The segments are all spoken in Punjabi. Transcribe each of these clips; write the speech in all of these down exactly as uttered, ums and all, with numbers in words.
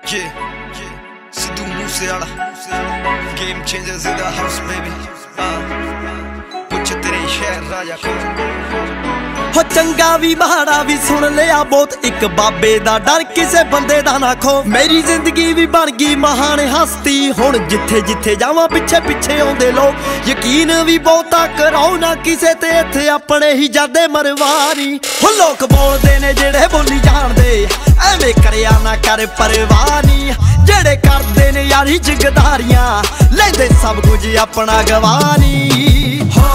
Yeah, yeah. Sidhu Moosewala, game changers in the house, baby. ਪੁੱਛ ਤੇਰੇ ਸ਼ਹਿਰ ਰਾਜਾ ਕੋ ਹੋ ਚੰਗਾ ਵੀ ਮਾੜਾ ਵੀ ਸੁਣ ਲਿਆ ਬਹੁਤ ਇੱਕ ਬਾਬੇ ਦਾ ਡਰ ਕਿਸੇ ਬੰਦੇ ਦਾ ਨਾ ਖੋ। ਮੇਰੀ ਜ਼ਿੰਦਗੀ ਵੀ ਬਣ ਗਈ ਮਹਾਨ ਹਸਤੀ, ਹੁਣ ਜਿੱਥੇ ਜਿੱਥੇ ਜਾਵਾਂ ਪਿੱਛੇ ਪਿੱਛੇ ਆਉਂਦੇ ਲੋਕ। ਯਕੀਨ ਵੀ ਬਹੁਤਾ ਕਰਾਓ ਨਾ ਕਿਸੇ ਤੇ, ਇੱਥੇ ਆਪਣੇ ਹੀ ਜਾਦੇ ਮਰਵਾਰੀ। ਹੋ ਲੋਕ ਬੋਲਦੇ ਨੇ ਜਿਹੜੇ ਬੋਲੀ ਜਾਣਦੇ, ਐਵੇਂ ਕਰਿਆ ਨਾ ਕਰ ਪਰਵਾਹ ਨੀ। ਜਿਹੜੇ ਕਰਦੇ ਨੇ ਯਾਰੀ ਜਿਗਦਾਰੀਆਂ, ਲੈਂਦੇ ਸਭ ਕੁਝ ਆਪਣਾ ਗਵਾਨੀ। ਹੋ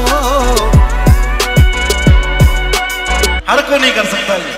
हर को नहीं कर सकता ये।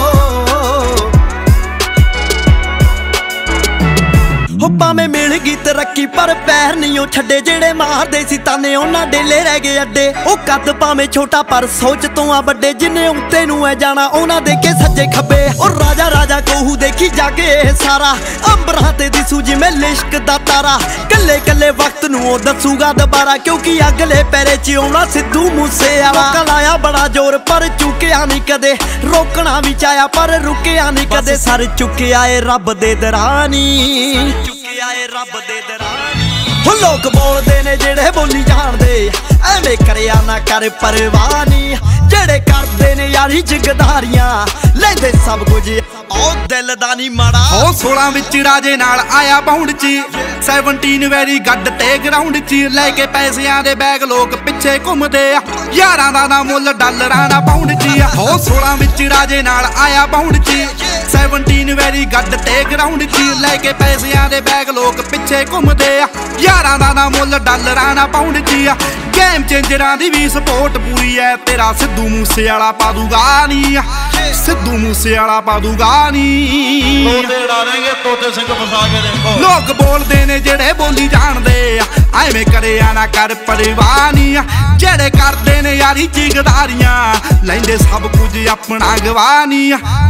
ਹੋ ਭਾਵੇਂ ਮਿਲ ਗਈ ਤਰੱਕੀ ਪਰ ਪੈਰ ਨਹੀਂ ਉਹ ਛੱਡੇ, ਜਿਹੜੇ ਮਾਰਦੇ ਸੀ ਤਾਨੇ ਉਹਨਾਂ ਡੇਲੇ ਰਹਿ ਗਏ ਅੱਡੇ। ਉਹ ਕੱਦ ਭਾਵੇਂ ਛੋਟਾ ਪਰ ਸੋਚ ਤੋਂ ਆ ਵੱਡੇ, ਜਿੰਨੇ ਉੱਤੇ ਨੂੰ ਐ ਜਾਣਾ ਉਹਨਾਂ ਦੇਖੇ ਸੱਜੇ ਖੱਬੇ। ਉਹ ਰਾਜਾ ਰਾਜਾ ਕਹੂ ਦੇਖੀ ਜਾਗੇ ਇਹ ਸਾਰਾ, ਅੰਬਰਾਂ ਤੇ ਦਿਸੂ ਜਿਵੇਂ ਲਿਸ਼ਕ ਦਾ ਤਾਰਾ। ਕੱਲੇ ਕੱਲੇ ਵਕਤ ਨੂੰ ਉਹ ਦੱਸੂਗਾ ਦੁਬਾਰਾ, ਕਿਉਂਕਿ ਅਗਲੇ ਪੈਰੇ ਚ ਆਉਣਾ ਸਿੱਧੂ ਮੂਸੇਵਾਲਾ। ਲੋਕਾਂ ਲਾਇਆ ਬੜਾ ਜ਼ੋਰ ਪਰ ਚੁੱਕਿਆ ਨਹੀਂ ਕਦੇ, ਰੋਕਣਾ ਵੀ ਚਾਹਿਆ ਪਰ ਰੁਕਿਆ ਨਹੀਂ ਕਦੇ। ਸਰ ਚੁੱਕਿਆ ਏ ਰੱਬ ਦੇ ਦਰਾਨੀ, ਚੁੱਕਿਆ ਏ ਰੱਬ ਦੇ ਦਰਾਨੀ। ਹੋ ਲੋਕ ਬੋਲਦੇ ਨੇ ਜਿਹੜੇ ਬੋਲੀ ਜਾਣਦੇ, ਐਵੇਂ ਕਰਿਆ ਨਾ ਕਰ ਪਰਵਾਹ ਨੀ। ਜਿਹੜੇ ਕਰਦੇ ਨੇ ਯਾਰੀ ਜਿਗਦਾਰੀਆਂ, ਲੈਂਦੇ ਸਭ ਕੁਝ ਉਹ ਦਿਲ ਦਾ ਨੀ ਮਾੜਾ। ਹੋ ਸੋਲਾਂ ਵਿੱਚ ਰਾਜੇ ਨਾਲ ਆਇਆ ਬਾਉਂਡ ਚ, ਸੈਵਨਟੀਨ ਵੈਰੀ ਗੱਡ ਤੇ ਗਰਾਊਂਡ ਚ। ਲੈ ਕੇ ਪੈਸਿਆਂ ਦੇ ਬੈਗ ਲੋਕ ਪਿੱਛੇ ਘੁੰਮਦੇ ਆ, ਯਾਰਾਂ ਦਾ ਨਾ ਮੁੱਲ ਡਾਲਰਾਂ ਦਾ ਪਾਉਂਡ ਚ। ਹੋ ਸੋਲਾਂ ਵਿੱਚ ਰਾਜੇ ਨਾਲ ਆਇਆ ਬਾਉਂਡ ਚ, ਸੈਵਨਟੀਨ ਵੈਰੀ ਗੱਡ ਤੇ ਗਰਾਊਂਡ ਚ। ਲੈ ਕੇ ਪੈਸਿਆਂ ਦੇ ਬੈਗ ਲੋਕ ਪਿੱਛੇ ਘੁੰਮਦੇ ਆ, ਯਾਰਾਂ ਦਾ ਨਾ ਮੁੱਲ ਡਾਲਰਾਂ ਦਾ ਪਾਉਂਡ ਚ। ਗੇਮ ਚੇਂਜਰਾਂ ਦੀ ਵੀ ਸਪੋਰਟ ਪੂਰੀ ਐ, ਤੇਰਾ ਸਿੱਧੂ ਮੂਸੇਵਾਲਾ ਪਾ ਦੂਗਾ ਨੀ। ਸਿੱਧੂ ਮੂਸੇਵਾਲਾ ਪਾ ਦੂਗਾ ਨੀ। ਤੋਤੇ ਉਡਾਣਗੇ ਤੋਤੇ ਸਿੰਘ ਫਸਾ ਕੇ ਦੇਖੋ। ਲੋਕ ਬੋਲਦੇ ਨੇ ਜਿਹੜੇ ਬੋਲੀ ਜਾਣਦੇ, ਐਵੇਂ ਕਰਿਆ ਨਾ ਕਰ ਪਰਵਾਹ ਨੀ। ਜਿਹੜੇ ਕਰਦੇ ਨੇ ਯਾਰੀ ਜਿਗਦਾਰੀਆਂ, ਲੈਂਦੇ ਸਭ ਕੁਝ ਆਪਣਾ ਗਵਾਹ ਨੀ।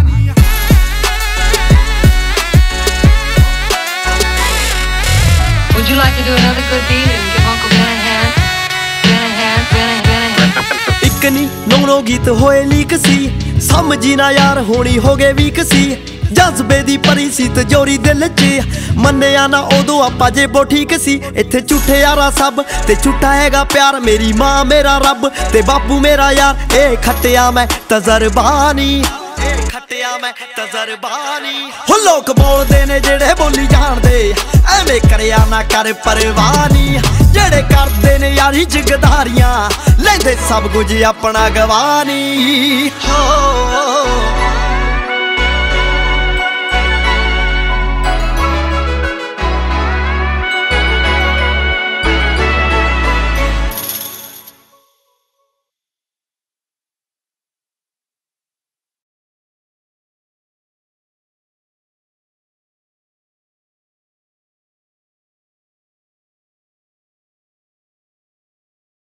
Would you like to do another good deed and give Uncle Ben a hand? Ben a hand, Ben a, Ben a hand. ਇੱਕ ਨੀ ਨੌ ਨੌ ਗੀਤ ਹੋਏ ਲੀਕ ਸੀ, ਸਮਝੀ ਨਾ ਯਾਰ ਹੋਣੀ ਹੋ ਗਏ ਵੀਕ ਸੀ। ਜਜ਼ਬੇ ਦੀ ਭਰੀ ਸੀ ਤਜੋਰੀ ਦਿਲ 'ਚ, ਮੰਨਿਆ ਨਾ ਉਦੋਂ ਆਪਾਂ ਜੇ ਬੋ ਠੀਕ ਸੀ। ਇੱਥੇ ਝੂਠੇ ਯਾਰਾ ਸਭ ਤੇ ਝੂਠਾ ਹੈਗਾ ਪਿਆਰ, ਮੇਰੀ ਮਾਂ ਮੇਰਾ ਰੱਬ ਤੇ ਬਾਪੂ ਮੇਰਾ ਯਾਰ। ਇਹ ਖੱਟਿਆ ਮੈਂ ਤਜਰਬਾ ਨੀ, ਖੱਟਿਆ ਮੈਂ ਤਜਰਬਾ ਨੀ। ਹੋ ਲੋਕ ਬੋਲਦੇ ਨੇ ਜਿਹੜੇ ਬੋਲੀ ਜਾਣਦੇ, ਐਵੇਂ ਕਰਿਆ ਨਾ ਕਰ ਪਰਵਾਹ ਨੀ। ਜਿਹੜੇ ਕਰਦੇ ਨੇ ਯਾਰੀ ਜਿਗਦਾਰੀਆਂ, ਲੈਂਦੇ ਸਭ ਕੁਝ ਆਪਣਾ ਗਵਾਹ ਨੀ। ਹੋ